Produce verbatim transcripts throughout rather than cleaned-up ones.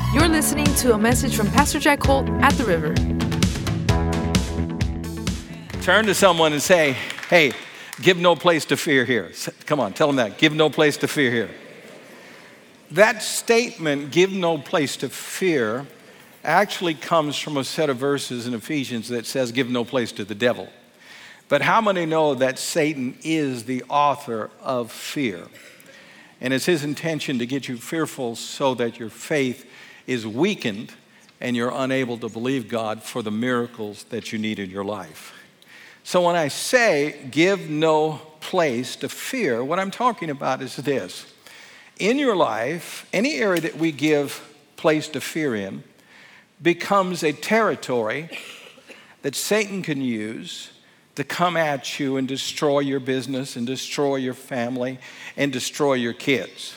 You're listening to a message from Pastor Jack Holt at the River. Turn to someone and say, hey, give no place to fear here. Come on, tell them that. Give no place to fear here. That statement, give no place to fear, actually comes from a set of verses in Ephesians that says, give no place to the devil. But how many know that Satan is the author of fear? And it's his intention to get you fearful so that your faith is weakened and you're unable to believe God for the miracles that you need in your life. So when I say give no place to fear, what I'm talking about is this. In your life, any area that we give place to fear in becomes a territory that Satan can use to come at you and destroy your business and destroy your family and destroy your kids.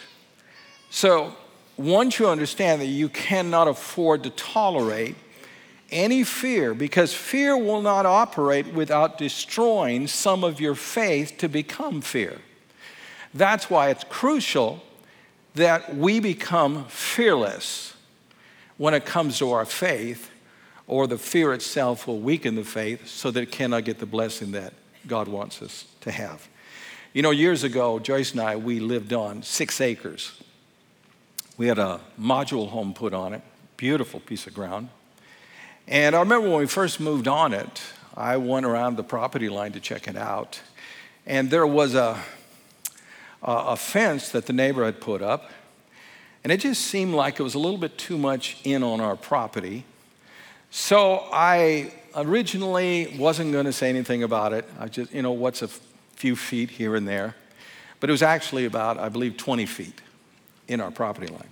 So once you understand that you cannot afford to tolerate any fear, because fear will not operate without destroying some of your faith to become fear. That's why it's crucial that we become fearless when it comes to our faith, or the fear itself will weaken the faith so that it cannot get the blessing that God wants us to have. You know, years ago, Joyce and I, we lived on six acres. We had a module home put on it, beautiful piece of ground. And I remember when we first moved on it, I went around the property line to check it out. And there was a, a, a fence that the neighbor had put up. And it just seemed like it was a little bit too much in on our property. So I originally wasn't going to say anything about it. I just, you know, what's a few feet here and there. But it was actually about, I believe, twenty feet in our property line.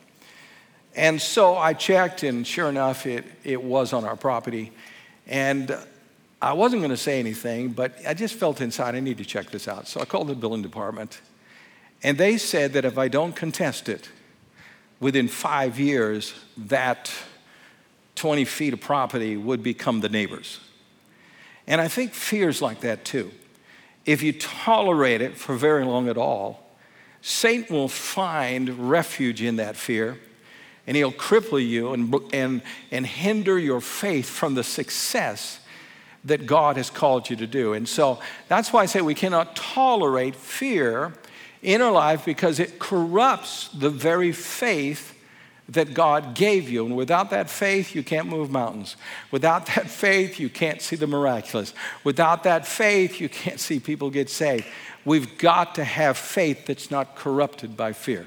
And so I checked, and sure enough, it, it was on our property. And I wasn't going to say anything, but I just felt inside, I need to check this out. So I called the building department, and they said that if I don't contest it, within five years, that twenty feet of property would become the neighbor's. And I think fear's like that too. If you tolerate it for very long at all, Satan will find refuge in that fear, and he'll cripple you and, and, and hinder your faith from the success that God has called you to do. And so that's why I say we cannot tolerate fear in our life, because it corrupts the very faith that God gave you. And without that faith, you can't move mountains. Without that faith, you can't see the miraculous. Without that faith, you can't see people get saved. We've got to have faith that's not corrupted by fear.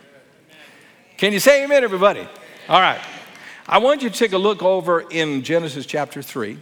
Can you say amen, everybody? All right. I want you to take a look over in Genesis chapter three.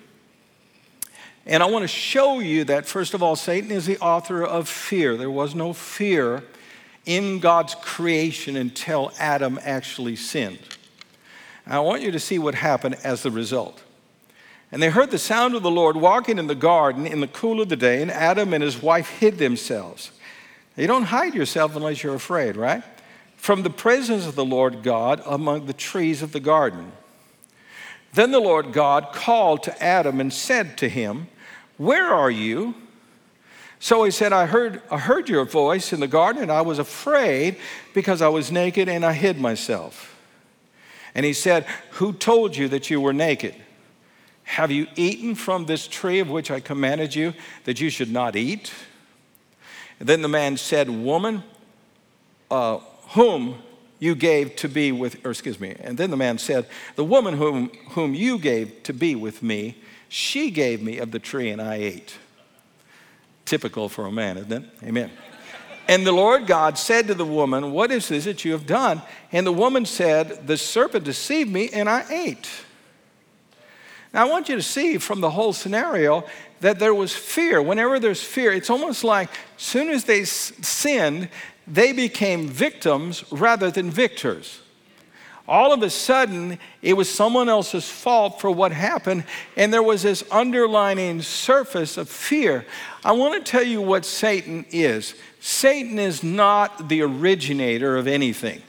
And I want to show you that, first of all, Satan is the author of fear. There was no fear in God's creation until Adam actually sinned. And I want you to see what happened as the result. And they heard the sound of the Lord walking in the garden in the cool of the day, and Adam and his wife hid themselves. You don't hide yourself unless you're afraid, right? From the presence of the Lord God among the trees of the garden. Then the Lord God called to Adam and said to him, "Where are you?" So he said, I heard, I heard your voice in the garden, and I was afraid because I was naked and I hid myself. And he said, "Who told you that you were naked? Have you eaten from this tree of which I commanded you that you should not eat?" And then the man said, "Woman, uh, whom you gave to be with," or excuse me, and then the man said, "The woman whom, whom you gave to be with me, she gave me of the tree and I ate." Typical for a man, isn't it? Amen. And the Lord God said to the woman, "What is this that you have done?" And the woman said, "The serpent deceived me and I ate." Now I want you to see from the whole scenario that there was fear. Whenever there's fear, it's almost like as soon as they sinned, they became victims rather than victors. All of a sudden, it was someone else's fault for what happened, and there was this underlying surface of fear. I want to tell you what Satan is. Satan is not the originator of anything.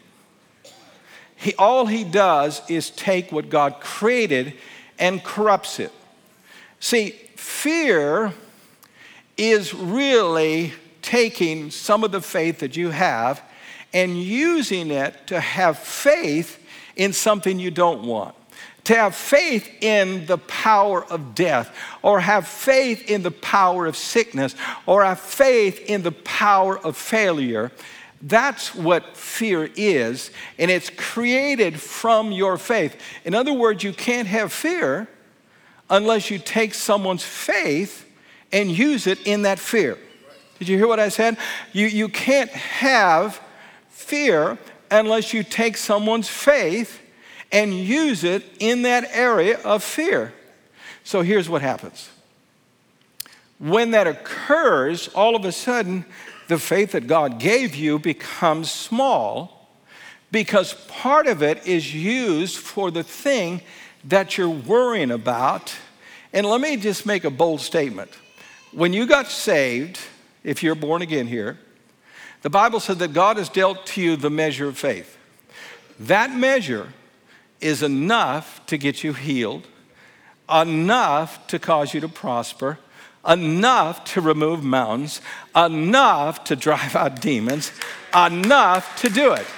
He, all he does is take what God created and corrupts it. See, fear is really taking some of the faith that you have and using it to have faith in something you don't want, to have faith in the power of death, or have faith in the power of sickness, or have faith in the power of failure. That's what fear is, and it's created from your faith. In other words, you can't have fear unless you take someone's faith and use it in that fear. Did you hear what I said? You, you can't have fear unless you take someone's faith and use it in that area of fear. So here's what happens. When that occurs, all of a sudden, the faith that God gave you becomes small because part of it is used for the thing that you're worrying about. And let me just make a bold statement. When you got saved, if you're born again here, the Bible said that God has dealt to you the measure of faith. That measure is enough to get you healed, enough to cause you to prosper, enough to remove mountains, enough to drive out demons, enough to do it.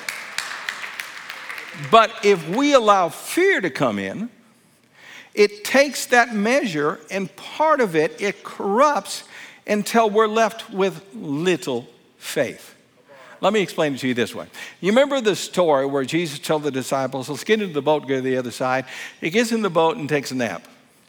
But if we allow fear to come in, it takes that measure and part of it, it corrupts until we're left with little faith. Let me explain it to you this way. You remember the story where Jesus told the disciples, let's get into the boat, go to the other side. He gets in the boat and takes a nap.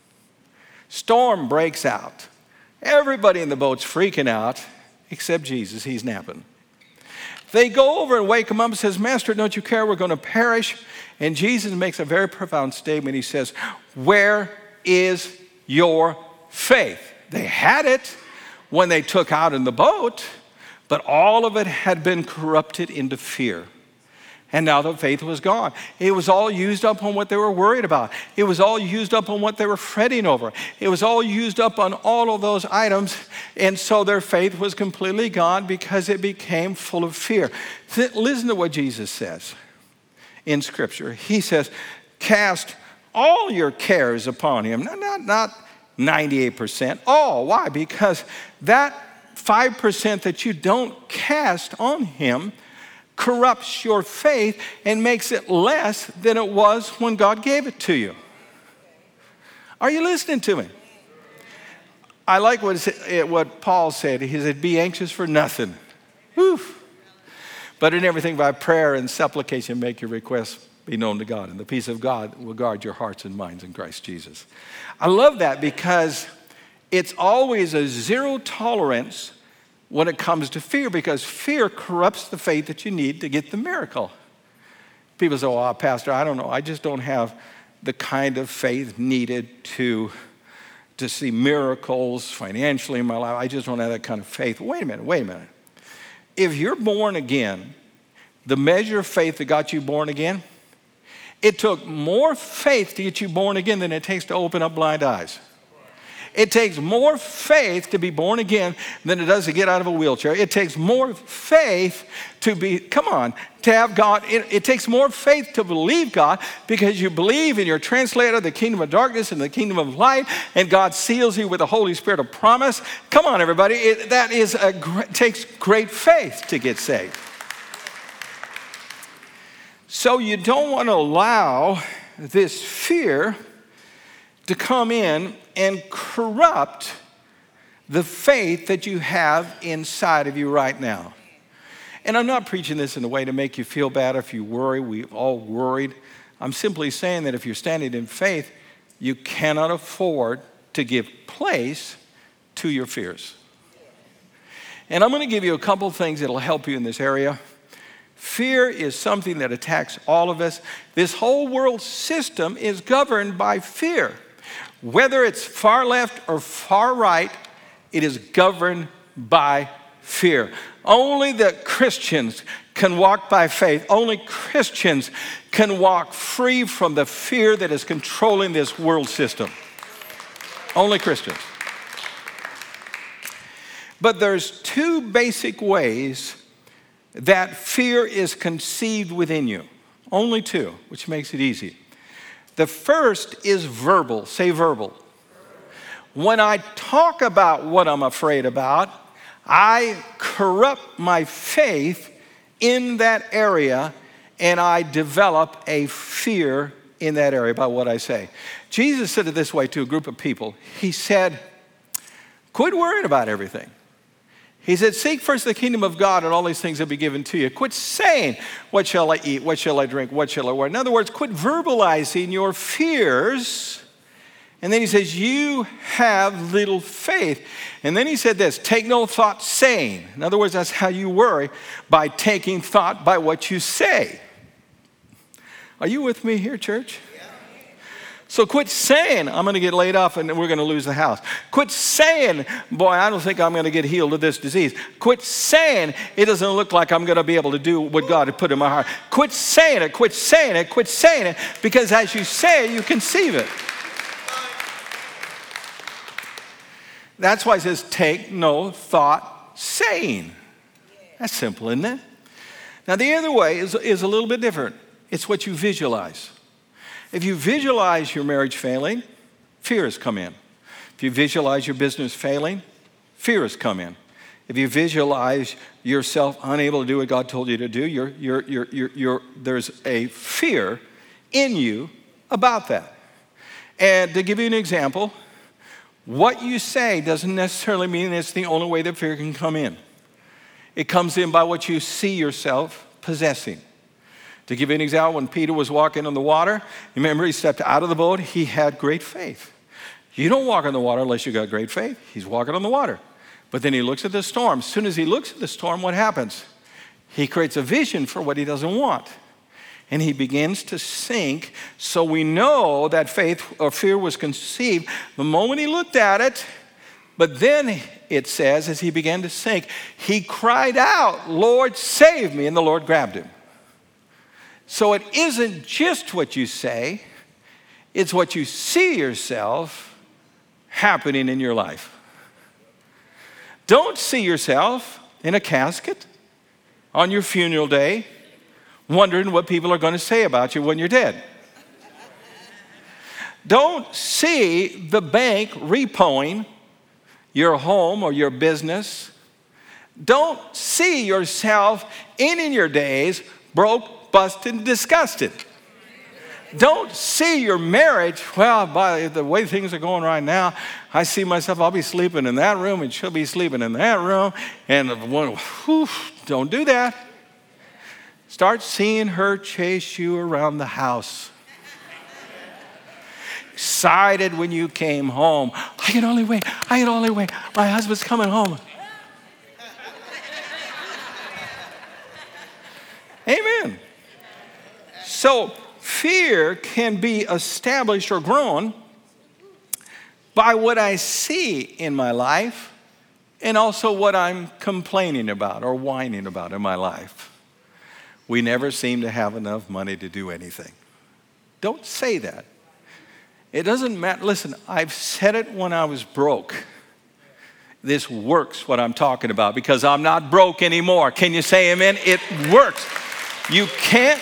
Storm breaks out. Everybody in the boat's freaking out, except Jesus. He's napping. They go over and wake him up and says, Master, don't you care? We're going to perish. And Jesus makes a very profound statement. He says, where is your faith? They had it when they took out in the boat, but all of it had been corrupted into fear. And now the faith was gone. It was all used up on what they were worried about. It was all used up on what they were fretting over. It was all used up on all of those items. And so their faith was completely gone because it became full of fear. Listen to what Jesus says in Scripture. He says, cast all your cares upon him. Not, not, not ninety-eight percent. All. Why? Because that five percent that you don't cast on him corrupts your faith and makes it less than it was when God gave it to you. Are you listening to me? I like what, what Paul said. He said, be anxious for nothing. Whew. But in everything by prayer and supplication, make your requests be known to God. And the peace of God will guard your hearts and minds in Christ Jesus. I love that because it's always a zero tolerance when it comes to fear, because fear corrupts the faith that you need to get the miracle. People say, oh, Pastor, I don't know. I just don't have the kind of faith needed to, to see miracles financially in my life. I just don't have that kind of faith. Wait a minute, wait a minute. If you're born again, the measure of faith that got you born again, it took more faith to get you born again than it takes to open up blind eyes. It takes more faith to be born again than it does to get out of a wheelchair. It takes more faith to be, come on, to have God. It, it takes more faith to believe God because you believe and you're translated out of the kingdom of darkness and the kingdom of light, and God seals you with the Holy Spirit of promise. Come on, everybody. It, that is a, takes great faith to get saved. So you don't want to allow this fear to come in and corrupt the faith that you have inside of you right now. And I'm not preaching this in a way to make you feel bad if you worry. We've all worried. I'm simply saying that if you're standing in faith, you cannot afford to give place to your fears. And I'm going to give you a couple things that will help you in this area. Fear is something that attacks all of us. This whole world system is governed by fear. Whether it's far left or far right, it is governed by fear. Only the Christians can walk by faith. Only Christians can walk free from the fear that is controlling this world system. Only Christians. But there's two basic ways that fear is conceived within you. Only two, which makes it easy. The first is verbal. Say verbal. When I talk about what I'm afraid about, I corrupt my faith in that area, and I develop a fear in that area about what I say. Jesus said it this way to a group of people. He said, quit worrying about everything. He said, seek first the kingdom of God and all these things will be given to you. Quit saying, what shall I eat? What shall I drink? What shall I wear? In other words, quit verbalizing your fears. And then he says, you have little faith. And then he said this, take no thought saying. In other words, that's how you worry, by taking thought by what you say. Are you with me here, church? So quit saying, I'm going to get laid off and we're going to lose the house. Quit saying, boy, I don't think I'm going to get healed of this disease. Quit saying, it doesn't look like I'm going to be able to do what God had put in my heart. Quit saying it, quit saying it, quit saying it, because as you say it, you conceive it. That's why it says, take no thought saying. That's simple, isn't it? Now, the other way is, is a little bit different. It's what you visualize. If you visualize your marriage failing, fears come in. If you visualize your business failing, fears come in. If you visualize yourself unable to do what God told you to do, you're, you're, you're, you're, you're, there's a fear in you about that. And to give you an example, what you say doesn't necessarily mean it's the only way that fear can come in. It comes in by what you see yourself possessing. To give you an example, when Peter was walking on the water, remember he stepped out of the boat, he had great faith. You don't walk on the water unless you got great faith. He's walking on the water. But then he looks at the storm. As soon as he looks at the storm, what happens? He creates a vision for what he doesn't want. And he begins to sink. So we know that faith or fear was conceived the moment he looked at it. But then it says, as he began to sink, he cried out, Lord, save me. And the Lord grabbed him. So it isn't just what you say, it's what you see yourself happening in your life. Don't see yourself in a casket on your funeral day, wondering what people are going to say about you when you're dead. Don't see the bank repoing your home or your business. Don't see yourself ending your days broke, busted, and disgusted. Don't see your marriage, well, by the way things are going right now, I see myself, I'll be sleeping in that room and she'll be sleeping in that room. And whew, don't do that. Start seeing her chase you around the house. Excited when you came home. I can only wait. I can only wait. My husband's coming home. Amen. So fear can be established or grown by what I see in my life and also what I'm complaining about or whining about in my life. We never seem to have enough money to do anything. Don't say that. It doesn't matter. Listen, I've said it when I was broke. This works, what I'm talking about, because I'm not broke anymore. Can you say amen? It works. You can't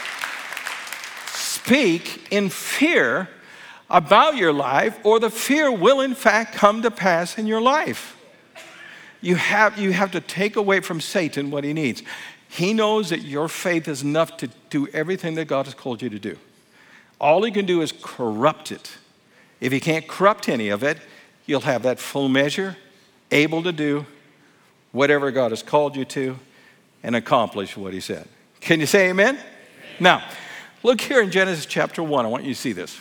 speak in fear about your life, or the fear will in fact come to pass in your life. You have, you have to take away from Satan what he needs. He knows that your faith is enough to do everything that God has called you to do. All he can do is corrupt it. If he can't corrupt any of it, you'll have that full measure, able to do whatever God has called you to and accomplish what he said. Can you say amen? Amen. Now, look here in Genesis chapter one. I want you to see this.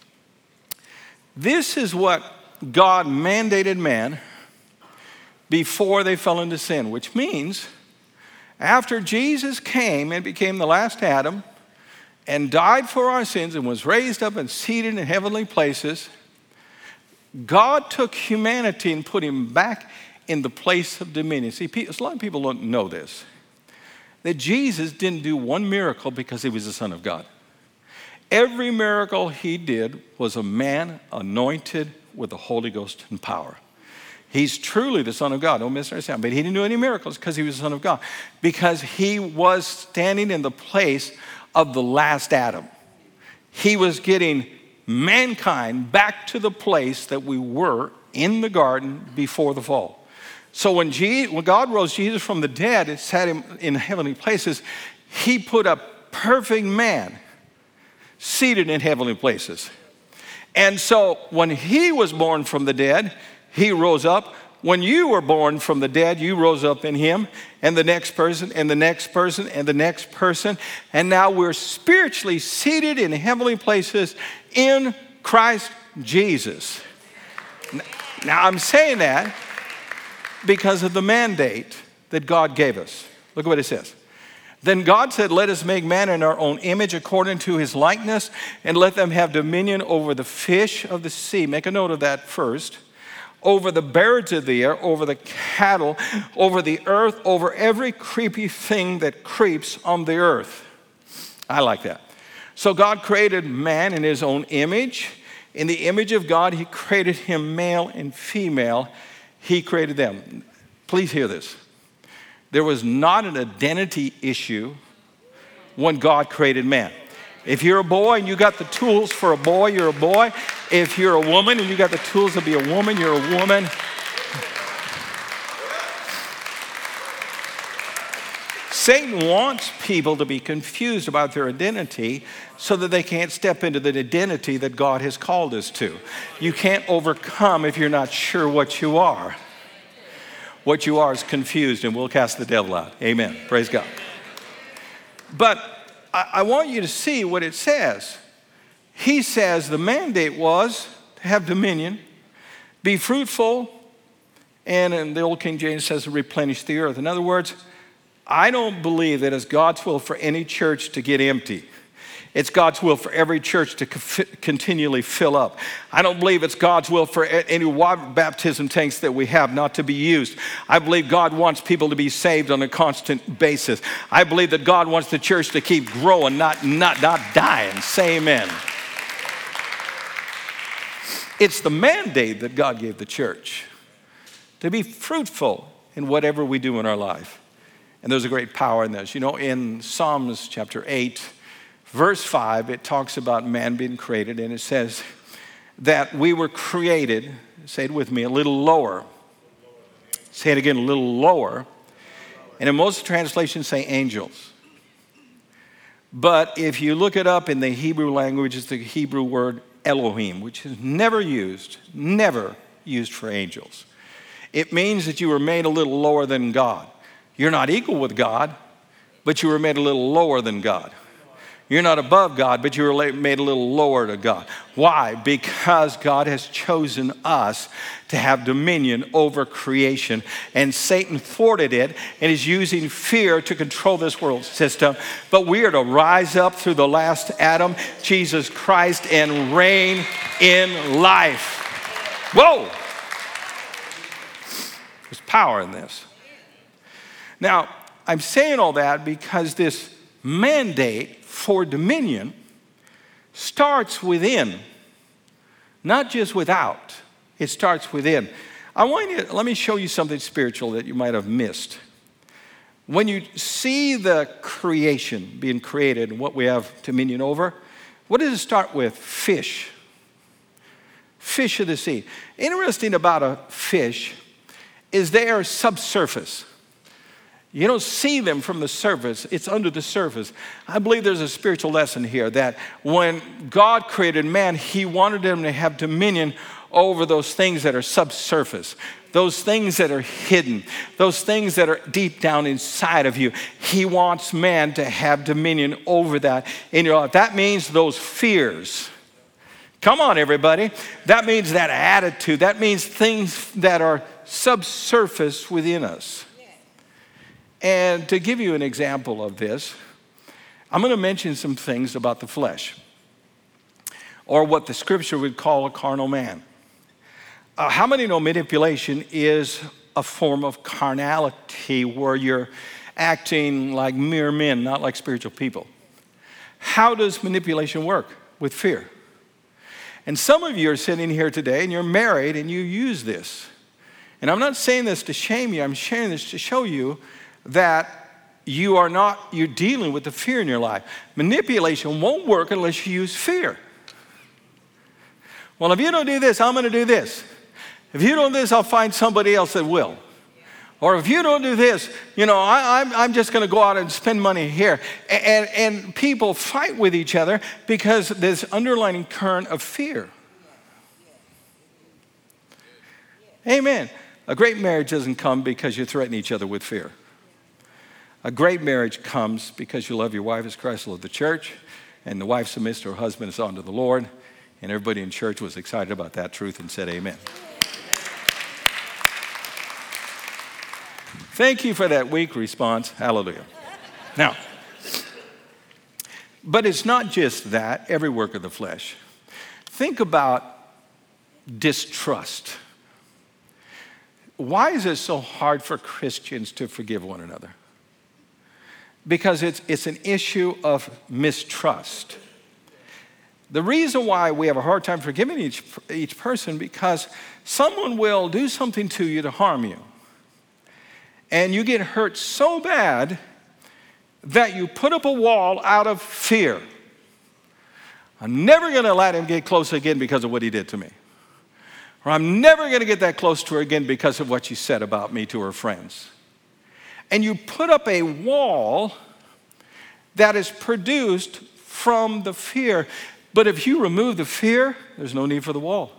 This is what God mandated man before they fell into sin, which means after Jesus came and became the last Adam and died for our sins and was raised up and seated in heavenly places, God took humanity and put him back in the place of dominion. See, a lot of people don't know this, that Jesus didn't do one miracle because he was the Son of God. Every miracle he did was a man anointed with the Holy Ghost and power. He's truly the Son of God. Don't misunderstand. But he didn't do any miracles because he was the Son of God. Because he was standing in the place of the last Adam. He was getting mankind back to the place that we were in the garden before the fall. So when, Jesus, when God rose Jesus from the dead and sat him in heavenly places, he put a perfect man seated in heavenly places. And so when he was born from the dead, he rose up. When you were born from the dead, you rose up in him, and the next person, and the next person, and the next person. And now we're spiritually seated in heavenly places in Christ Jesus. Now I'm saying that because of the mandate that God gave us. Look at what it says. Then God said, let us make man in our own image according to his likeness, and let them have dominion over the fish of the sea. Make a note of that first. Over the birds of the air, over the cattle, over the earth, over every creepy thing that creeps on the earth. I like that. So God created man in his own image. In the image of God, he created him male and female. He created them. Please hear this. There was not an identity issue when God created man. If you're a boy and you got the tools for a boy, you're a boy. If you're a woman and you got the tools to be a woman, you're a woman. Satan wants people to be confused about their identity so that they can't step into the identity that God has called us to. You can't overcome if you're not sure what you are. What you are is confused, and we'll cast the devil out. Amen. Praise God. But I, I want you to see what it says. He says the mandate was to have dominion, be fruitful, and in the old King James says to replenish the earth. In other words, I don't believe that it's God's will for any church to get empty. It's God's will for every church to continually fill up. I don't believe it's God's will for any water baptism tanks that we have not to be used. I believe God wants people to be saved on a constant basis. I believe that God wants the church to keep growing, not, not, not dying. Say amen. It's the mandate that God gave the church to be fruitful in whatever we do in our life. And there's a great power in this. You know, in Psalms chapter eight, verse five, it talks about man being created, and it says that we were created, say it with me, a little lower. Say it again, a little lower. And in most translations say angels. But if you look it up in the Hebrew language, it's the Hebrew word Elohim, which is never used, never used for angels. It means that you were made a little lower than God. You're not equal with God, but you were made a little lower than God. You're not above God, but you were made a little lower to God. Why? Because God has chosen us to have dominion over creation, and Satan thwarted it and is using fear to control this world system. But we are to rise up through the last Adam, Jesus Christ, and reign in life. Whoa! There's power in this. Now, I'm saying all that because this mandate for dominion starts within, not just without. It starts within. I want you to, let me show you something spiritual that you might have missed. When you see the creation being created and what we have dominion over, what does it start with? Fish. Fish of the sea. Interesting about a fish is they are subsurface. You don't see them from the surface. It's under the surface. I believe there's a spiritual lesson here that when God created man, he wanted him to have dominion over those things that are subsurface, those things that are hidden, those things that are deep down inside of you. He wants man to have dominion over that in your life. That means those fears. Come on, everybody. That means that attitude. That means things that are subsurface within us. And to give you an example of this, I'm going to mention some things about the flesh, or what the scripture would call a carnal man. Uh, how many know manipulation is a form of carnality where you're acting like mere men, not like spiritual people? How does manipulation work? With fear. And some of you are sitting here today and you're married and you use this. And I'm not saying this to shame you, I'm sharing this to show you that you are not, you're dealing with the fear in your life. Manipulation won't work unless you use fear. Well, if you don't do this, I'm going to do this. If you don't do this, I'll find somebody else that will. Or if you don't do this, you know, I, I'm, I'm just going to go out and spend money here. And, and, and people fight with each other because there's underlying current of fear. Amen. A great marriage doesn't come because you threaten each other with fear. A great marriage comes because you love your wife as Christ loved the church, and the wife submits to her husband as unto the Lord, and everybody in church was excited about that truth and said amen. Thank you for that weak response. Hallelujah. Now, but it's not just that, every work of the flesh. Think about distrust. Why is it so hard for Christians to forgive one another? Because it's, it's an issue of mistrust. The reason why we have a hard time forgiving each, each person, because someone will do something to you to harm you. And you get hurt so bad that you put up a wall out of fear. I'm never going to let him get close again because of what he did to me. Or I'm never going to get that close to her again because of what she said about me to her friends. And you put up a wall that is produced from the fear. But if you remove the fear, there's no need for the wall.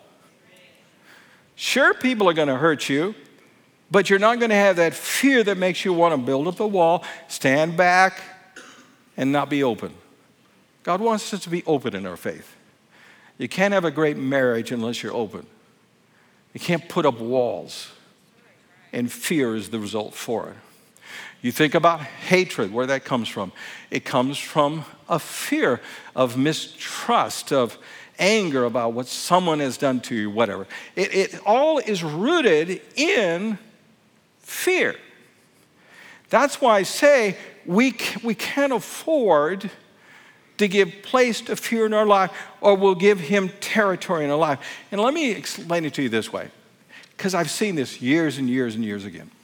Sure, people are going to hurt you, but you're not going to have that fear that makes you want to build up the wall, stand back, and not be open. God wants us to be open in our faith. You can't have a great marriage unless you're open. You can't put up walls, and fear is the result for it. You think about hatred, where that comes from. It comes from a fear of mistrust, of anger about what someone has done to you, whatever. It, it all is rooted in fear. That's why I say we, we can't afford to give place to fear in our life, or we'll give him territory in our life. And let me explain it to you this way, because I've seen this years and years and years again,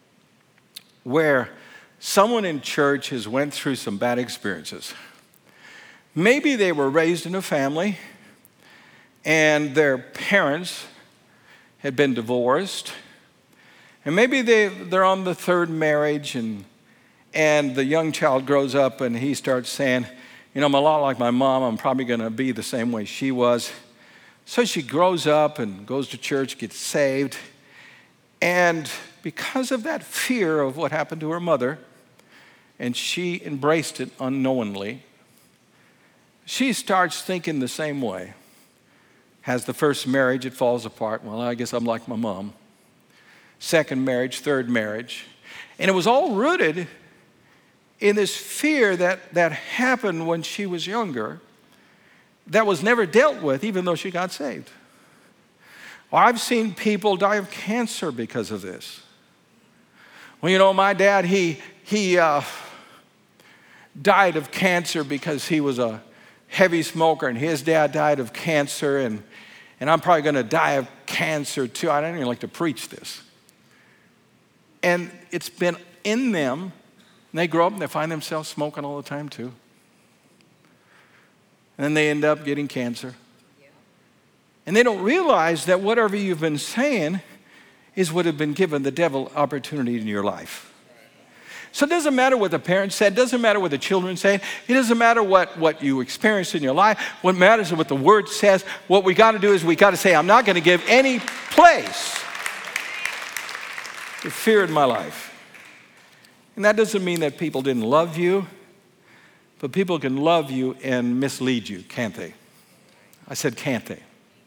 where someone in church has went through some bad experiences. Maybe they were raised in a family and their parents had been divorced, and maybe they, they're on the third marriage, and, and the young child grows up and he starts saying, you know, I'm a lot like my mom, I'm probably going to be the same way she was. So she grows up and goes to church, gets saved, and because of that fear of what happened to her mother, and she embraced it unknowingly, she starts thinking the same way. Has the first marriage, it falls apart. Well, I guess I'm like my mom. Second marriage, third marriage. And it was all rooted in this fear that, that happened when she was younger that was never dealt with, even though she got saved. Or I've seen people die of cancer because of this. Well, you know, my dad, he, he uh, died of cancer because he was a heavy smoker, and his dad died of cancer, and, and I'm probably going to die of cancer too. I don't even like to preach this. And it's been in them, and they grow up and they find themselves smoking all the time too. And then they end up getting cancer. And they don't realize that whatever you've been saying is what have been given the devil opportunity in your life. So it doesn't matter what the parents said, it doesn't matter what the children say, it doesn't matter what, what you experienced in your life. What matters is what the word says. What we got to do is we got to say, I'm not going to give any place to fear in my life. And that doesn't mean that people didn't love you, but people can love you and mislead you, can't they? I said, can't they?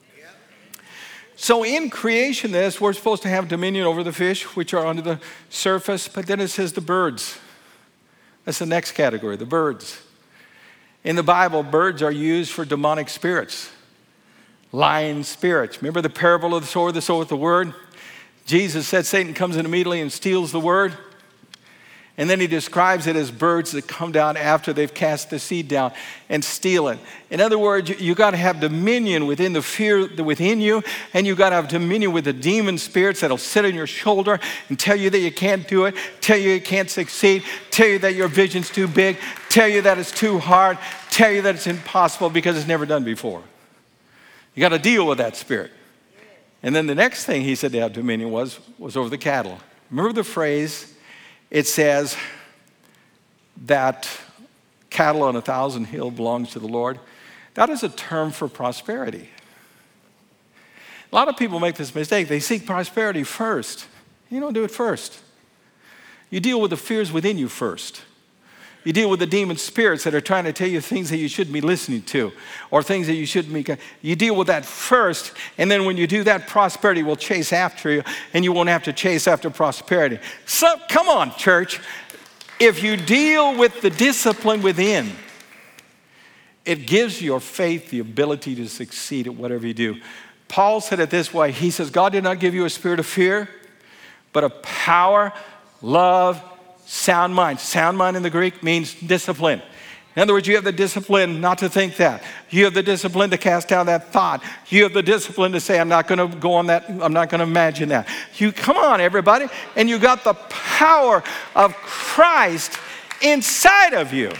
So in creation, this, we're supposed to have dominion over the fish, which are under the surface, but then it says the birds. That's the next category, the birds. In the Bible, birds are used for demonic spirits, lying spirits. Remember the parable of the sower, the sower with the word? Jesus said Satan comes in immediately and steals the word. And then he describes it as birds that come down after they've cast the seed down and steal it. In other words, you, you got to have dominion within the fear within you, and you got to have dominion with the demon spirits that'll sit on your shoulder and tell you that you can't do it, tell you you can't succeed, tell you that your vision's too big, tell you that it's too hard, tell you that it's impossible because it's never done before. You got to deal with that spirit. And then the next thing he said to have dominion was, was over the cattle. Remember the phrase? It says that cattle on a thousand hill belongs to the Lord. That is a term for prosperity. A lot of people make this mistake. They seek prosperity first. You don't do it first. You deal with the fears within you first. You deal with the demon spirits that are trying to tell you things that you shouldn't be listening to or things that you shouldn't be. You deal with that first, and then when you do that, prosperity will chase after you, and you won't have to chase after prosperity. So, come on, church. If you deal with the discipline within, it gives your faith the ability to succeed at whatever you do. Paul said it this way. He says, God did not give you a spirit of fear, but of power, love, sound mind. Sound mind in the Greek means discipline. In other words, you have the discipline not to think that. You have the discipline to cast down that thought. You have the discipline to say, I'm not going to go on that. I'm not going to imagine that. You come on, everybody. And you got the power of Christ inside of you.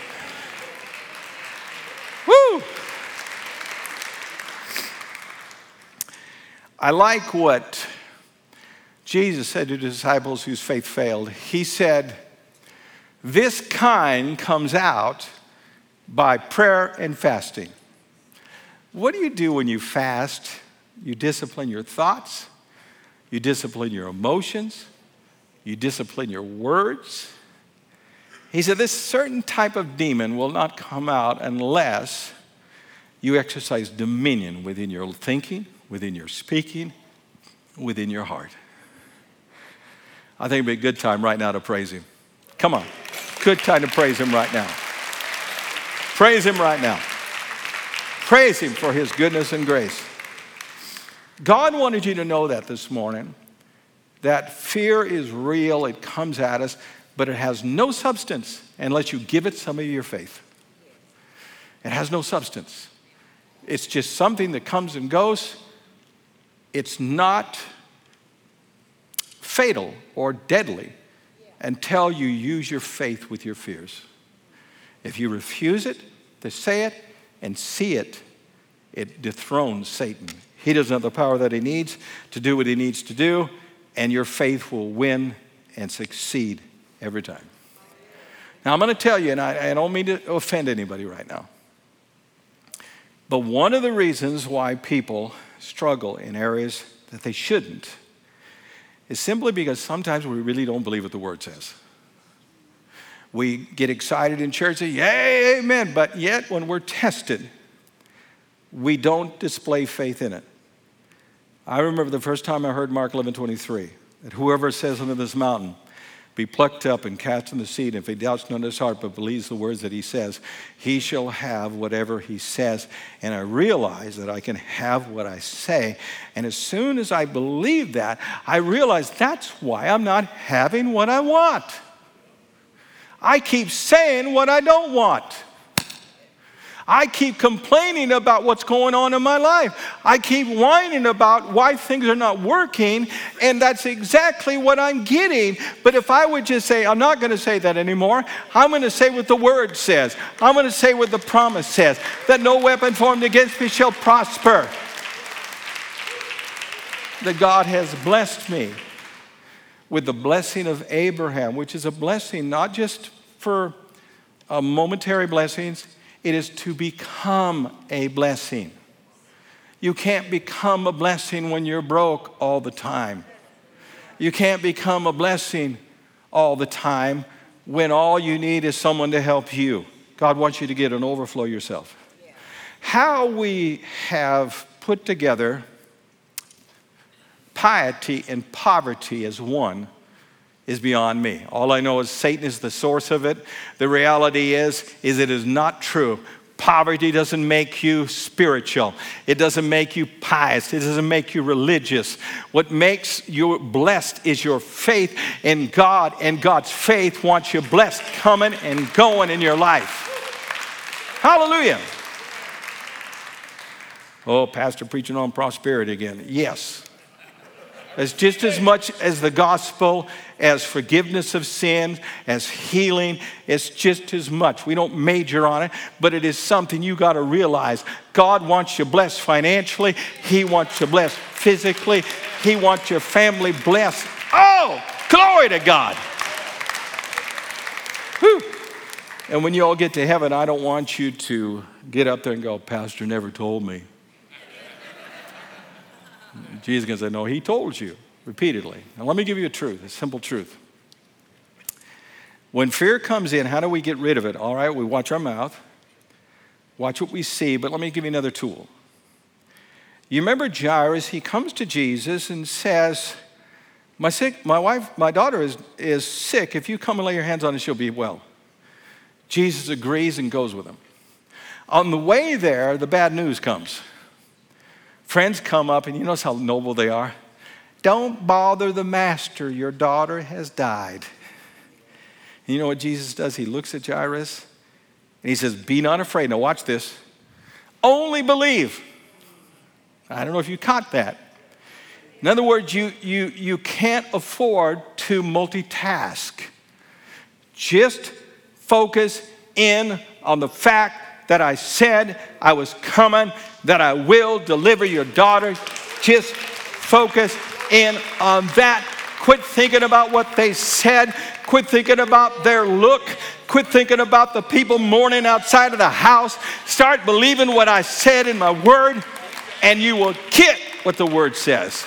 Woo! I like what Jesus said to the disciples whose faith failed. He said, this kind comes out by prayer and fasting. What do you do when you fast? You discipline your thoughts. You discipline your emotions. You discipline your words. He said this certain type of demon will not come out unless you exercise dominion within your thinking, within your speaking, within your heart. I think it'd be a good time right now to praise him. Come on. Good time to praise him right now. Praise him right now. Praise him for his goodness and grace. God wanted you to know that this morning, that fear is real. It comes at us, but it has no substance unless you give it some of your faith. It has no substance. It's just something that comes and goes. It's not fatal or deadly until you use your faith with your fears. If you refuse it, to say it and see it, it dethrones Satan. He doesn't have the power that he needs to do what he needs to do, and your faith will win and succeed every time. Now, I'm going to tell you, and I, I don't mean to offend anybody right now, but one of the reasons why people struggle in areas that they shouldn't is simply because sometimes we really don't believe what the Word says. We get excited in church, say, yay, amen, but yet when we're tested, we don't display faith in it. I remember the first time I heard Mark eleven twenty-three, that whoever says unto this mountain, be plucked up and cast in the sea, and if he doubts not in his heart but believes the words that he says, he shall have whatever he says. And I realize that I can have what I say. And as soon as I believe that, I realize that's why I'm not having what I want. I keep saying what I don't want. I keep complaining about what's going on in my life. I keep whining about why things are not working, and that's exactly what I'm getting. But if I would just say, I'm not going to say that anymore. I'm going to say what the Word says. I'm going to say what the promise says, that no weapon formed against me shall prosper. That God has blessed me with the blessing of Abraham, which is a blessing not just for uh, momentary blessings. It is to become a blessing. You can't become a blessing when you're broke all the time. You can't become a blessing all the time when all you need is someone to help you. God wants you to get an overflow yourself. Yeah. How we have put together piety and poverty as one is beyond me. All I know is Satan is the source of it. The reality is, is it is not true. Poverty doesn't make you spiritual. It doesn't make you pious. It doesn't make you religious. What makes you blessed is your faith in God, and God's faith wants you blessed, coming and going in your life. Hallelujah. Oh, pastor preaching on prosperity again. Yes. It's just as much as the gospel, as forgiveness of sin, as healing. It's just as much. We don't major on it, but it is something you got to realize. God wants you blessed financially. He wants you blessed physically. He wants your family blessed Oh, glory to God. Whew. And when you all get to heaven, I don't want you to get up there and go, Pastor never told me. Jesus is going to say, no, he told you repeatedly. Now let me give you a truth, a simple truth. When fear comes in, how do we get rid of it? All right, we watch our mouth, watch what we see, but let me give you another tool. You remember Jairus, he comes to Jesus and says, my sick, my wife, my daughter is, is sick. If you come and lay your hands on her, she'll be well. Jesus agrees and goes with him. On the way there, the bad news comes. Friends come up, and you notice how noble they are. Don't bother the master. Your daughter has died. And you know what Jesus does? He looks at Jairus, and he says, be not afraid. Now watch this. Only believe. I don't know if you caught that. In other words, you, you, you can't afford to multitask. Just focus in on the fact that I said I was coming, that I will deliver your daughter. Just focus in on that. Quit thinking about what they said. Quit thinking about their look. Quit thinking about the people mourning outside of the house. Start believing what I said in my word, and you will get what the word says.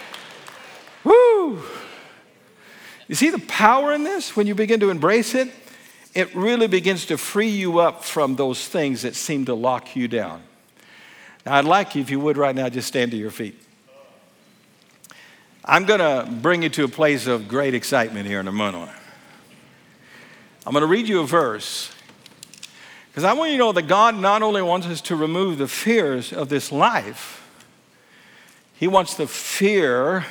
Woo! You see the power in this? When you begin to embrace it, it really begins to free you up from those things that seem to lock you down. Now, I'd like you, if you would right now, just stand to your feet. I'm going to bring you to a place of great excitement here in a moment. I'm going to read you a verse, because I want you to know that God not only wants us to remove the fears of this life, he wants the fear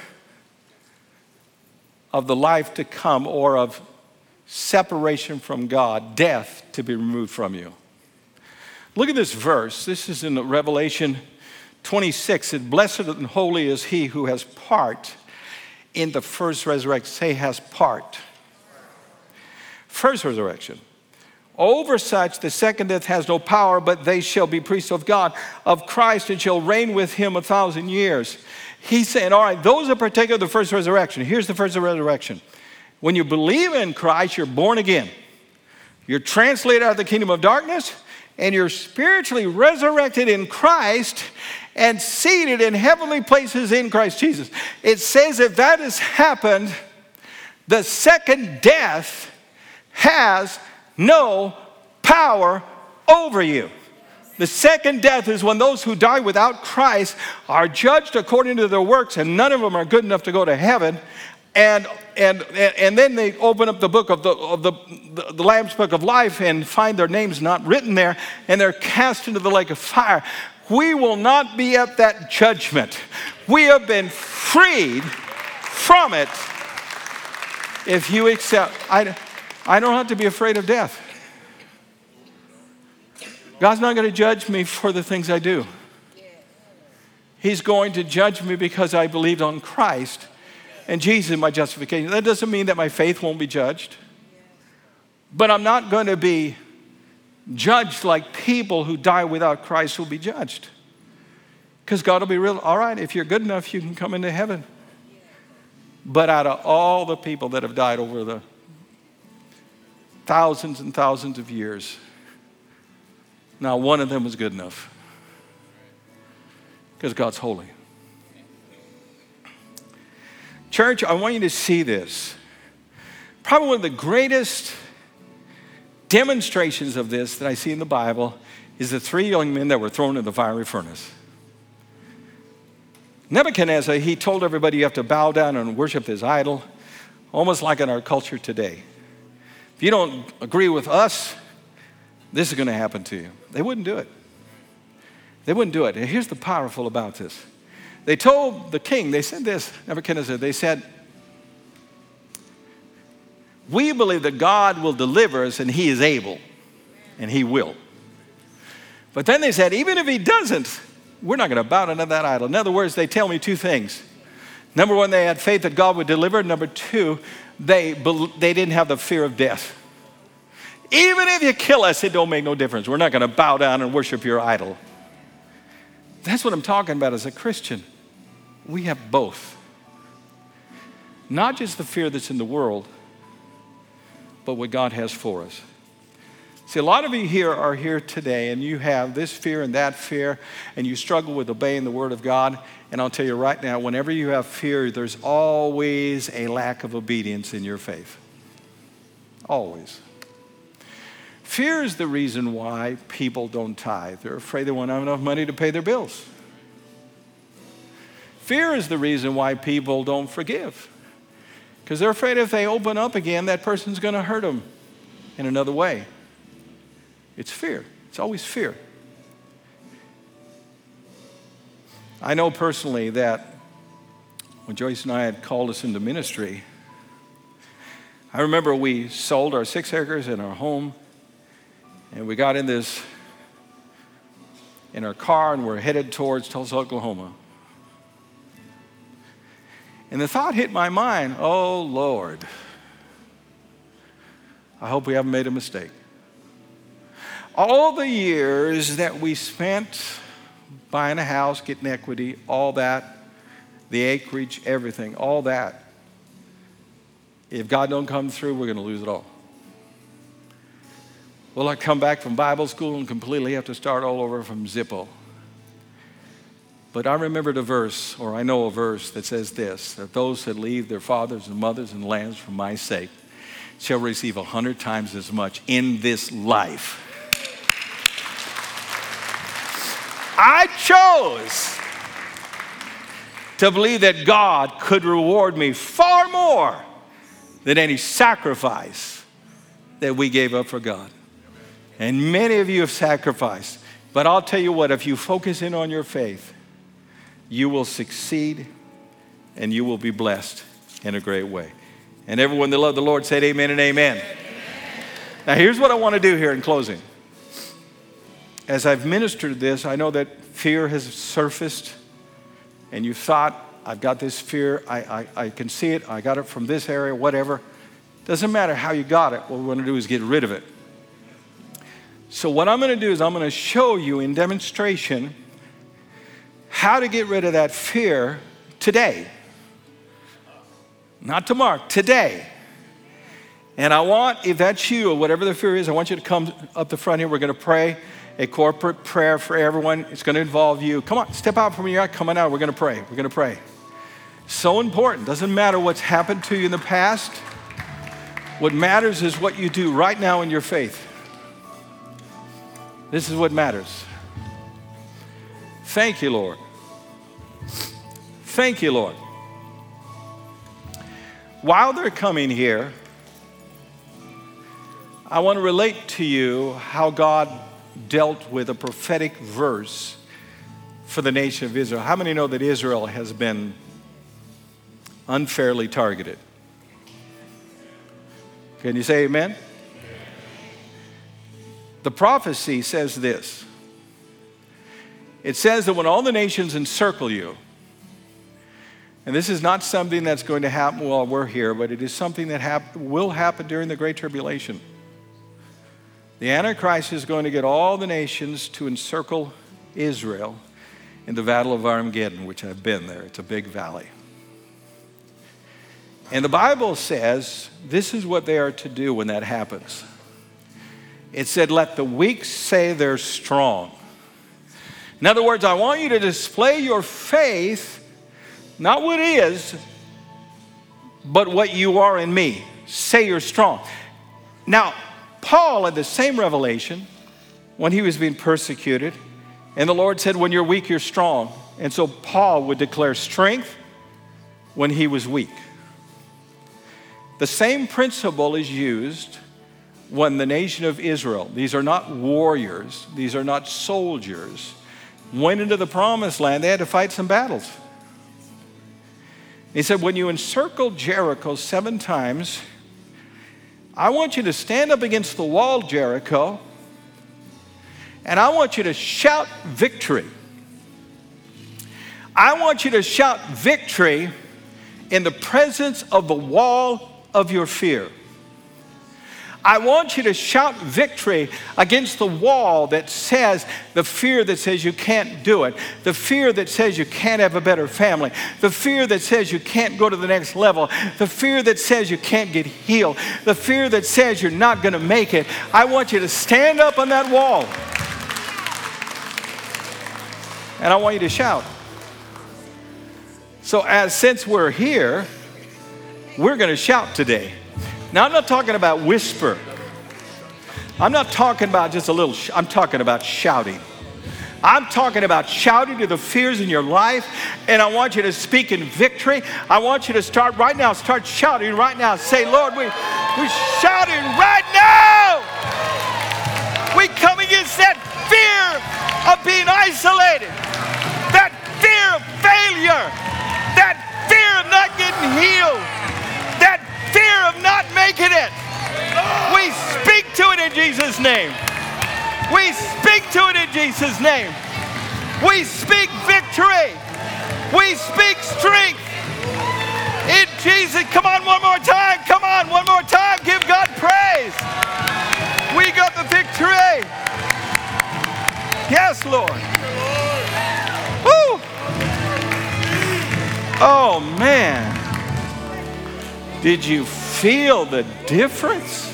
of the life to come, or of separation from God, death, to be removed from you. Look at this verse. This is in Revelation twenty-six. It, blessed and holy is he who has part in the first resurrection. Say, has part. First resurrection. Over such the second death has no power, but they shall be priests of God, of Christ, and shall reign with him a thousand years. He's saying, all right, those are particular the first resurrection. Here's the first resurrection. When you believe in Christ, you're born again. You're translated out of the kingdom of darkness, and you're spiritually resurrected in Christ and seated in heavenly places in Christ Jesus. It says if that has happened, the second death has no power over you. The second death is when those who die without Christ are judged according to their works, and none of them are good enough to go to heaven. And and and then they open up the book of the of the, the, the Lamb's Book of Life and find their names not written there, and they're cast into the lake of fire. We will not be at that judgment. We have been freed from it if you accept. I, I don't have to be afraid of death. God's not going to judge me for the things I do. He's going to judge me because I believed on Christ and Jesus in my justification. That doesn't mean that my faith won't be judged. But I'm not going to be judged like people who die without Christ will be judged. Because God will be real, all right, if you're good enough, you can come into heaven. But out of all the people that have died over the thousands and thousands of years, now one of them was good enough. Because God's holy. Church, I want you to see this. Probably one of the greatest demonstrations of this that I see in the Bible is the three young men that were thrown in the fiery furnace. Nebuchadnezzar, he told everybody you have to bow down and worship his idol, almost like in our culture today. If you don't agree with us, this is going to happen to you. They wouldn't do it. They wouldn't do it. And here's the powerful about this. They told the king, they said this, Nebuchadnezzar, they said, we believe that God will deliver us and he is able, and he will. But then they said, even if he doesn't, we're not going to bow down to that idol. In other words, they tell me two things. Number one, they had faith that God would deliver. Number two, they, they didn't have the fear of death. Even if you kill us, it don't make no difference. We're not going to bow down and worship your idol. That's what I'm talking about as a Christian. We have both. Not just the fear that's in the world, but what God has for us. See, a lot of you here are here today, and you have this fear and that fear, and you struggle with obeying the Word of God. And I'll tell you right now, whenever you have fear, there's always a lack of obedience in your faith. Always. Fear is the reason why people don't tithe. They're afraid they won't have enough money to pay their bills. Fear is the reason why people don't forgive. Because they're afraid if they open up again, that person's going to hurt them in another way. It's fear. It's always fear. I know personally that when Joyce and I had called us into ministry, I remember we sold our six acres and our home, and we got in this, in our car, and we're headed towards Tulsa, Oklahoma. And the thought hit my mind, oh, Lord, I hope we haven't made a mistake. All the years that we spent buying a house, getting equity, all that, the acreage, everything, all that, if God don't come through, we're going to lose it all. Will I come back from Bible school and completely have to start all over from Zippo? But I remembered a verse, or I know a verse that says this, that those that leave their fathers and mothers and lands for my sake shall receive a hundred times as much in this life. I chose to believe that God could reward me far more than any sacrifice that we gave up for God. And many of you have sacrificed. But I'll tell you what, if you focus in on your faith, you will succeed and you will be blessed in a great way. And everyone that loved the Lord said amen and amen. Amen. Now here's what I want to do here in closing. As I've ministered this, I know that fear has surfaced and you thought, I've got this fear, I, I, I can see it, I got it from this area, whatever. Doesn't matter how you got it, what we want to do is get rid of it. So what I'm going to do is I'm going to show you in demonstration how to get rid of that fear today. Not tomorrow, today. And I want, if that's you or whatever the fear is, I want you to come up the front here. We're going to pray a corporate prayer for everyone. It's going to involve you. Come on, step out from your yard, come on out. We're going to pray. We're going to pray. So important. Doesn't matter what's happened to you in the past. What matters is what you do right now in your faith. This is what matters. Thank you, Lord. Thank you, Lord. While they're coming here, I want to relate to you how God dealt with a prophetic verse for the nation of Israel. How many know that Israel has been unfairly targeted? Can you say amen? The prophecy says this. It says that when all the nations encircle you, and this is not something that's going to happen while we're here, but it is something that hap- will happen during the Great Tribulation. The Antichrist is going to get all the nations to encircle Israel in the Battle of Armageddon, which I've been there. It's a big valley. And the Bible says this is what they are to do when that happens. It said, let the weak say they're strong. In other words, I want you to display your faith, not what it is, but what you are in me. Say you're strong. Now, Paul had the same revelation when he was being persecuted, and the Lord said, when you're weak, you're strong. And so Paul would declare strength when he was weak. The same principle is used when the nation of Israel, these are not warriors, these are not soldiers, went into the promised land. They had to fight some battles. He said, when you encircle Jericho seven times, I want you to stand up against the wall, Jericho, and I want you to shout victory. I want you to shout victory in the presence of the wall of your fear. I want you to shout victory against the wall that says, the fear that says you can't do it, the fear that says you can't have a better family, the fear that says you can't go to the next level, the fear that says you can't get healed, the fear that says you're not going to make it. I want you to stand up on that wall. And I want you to shout. So as since we're here, we're going to shout today. Now, I'm not talking about whisper. I'm not talking about just a little, sh- I'm talking about shouting. I'm talking about shouting to the fears in your life, and I want you to speak in victory. I want you to start right now, start shouting right now. Say, Lord, we, we're shouting right now. We come against that fear of being isolated, that fear of failure, that fear of not getting healed, that fear of not making it. We speak to it in Jesus' name. We speak to it in Jesus' name. We speak victory. We speak strength. In Jesus, come on one more time. Come on one more time. Give God praise. We got the victory. Yes, Lord. Woo. Oh, man. Did you feel the difference?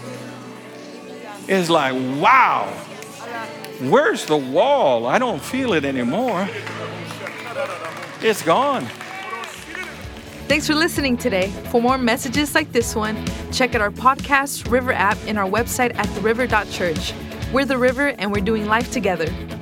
It's like, wow, where's the wall? I don't feel it anymore. It's gone. Thanks for listening today. For more messages like this one, check out our podcast, River app, and our website at the river dot church. We're The River, and we're doing life together.